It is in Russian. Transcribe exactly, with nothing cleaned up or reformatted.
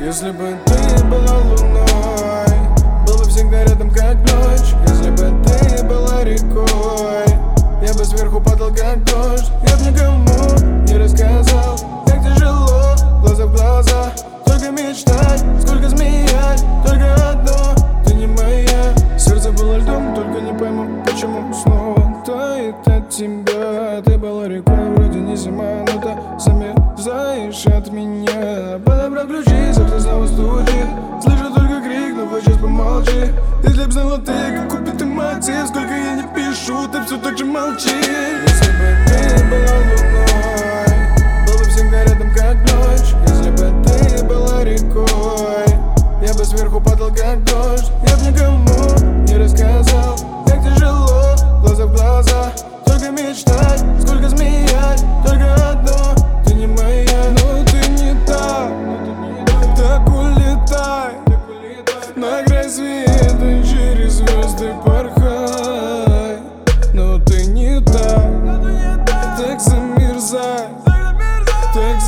Если бы ты была луной, был бы всегда рядом как ночь. Если бы ты была рекой, я бы сверху падал как дождь. Я б никому не рассказал, как тяжело, глаза в глаза. Только мечтать, сколько змеять, только одно, ты не моя. Сердце было льдом, только не пойму, почему снова тает от тебя. Ты была рекой, вроде не зима, но ты замерзаешь от меня. Подобрал ключи, сердце снова стучит, слышу только крик, но хоть сейчас помолчи. Если б знала ты, как купит ты мотив, сколько я не пишу, ты все так же молчишь. Если бы ты была луной, был бы всегда рядом как ночь. Если бы ты была рекой, я бы сверху падал как дождь. Я б никому не рассказал, как тяжело, глаза в глаза. Только мечтать, сколько змеять, только одно, ты не моя. Но ты не та, так улетай на край света, через звезды порхай. Но ты не та, так замерзай, так